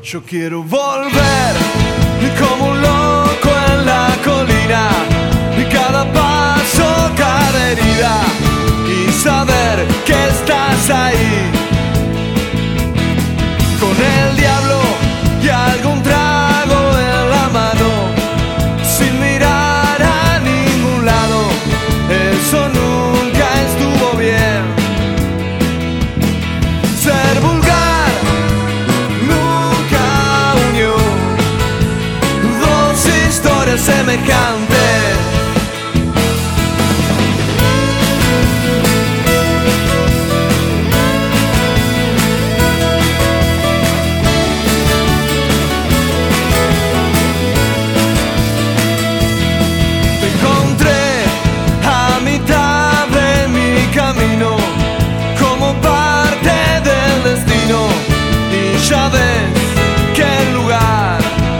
Yo quiero volver como un loco en la colina, y cada paso, cada herida, y saber que estás ahí, con el diablo y algún trago en la mano, sin mirar a ningún lado. Eso nunca estuvo bien. Ser vulgar nunca unió dos historias semejantes. Ya ves que el lugar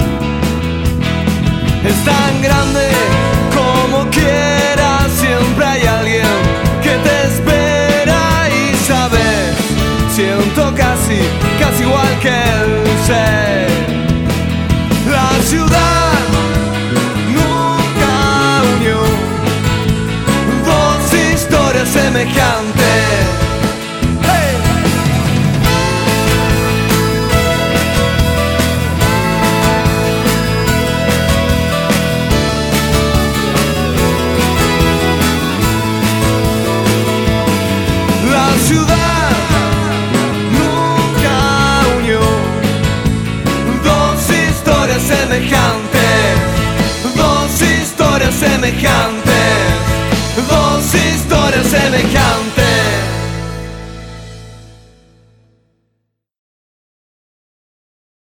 es tan grande como quieras, siempre hay alguien que te espera y sabes, siento casi igual que él, sé. La ciudad nunca unió dos historias semejantes.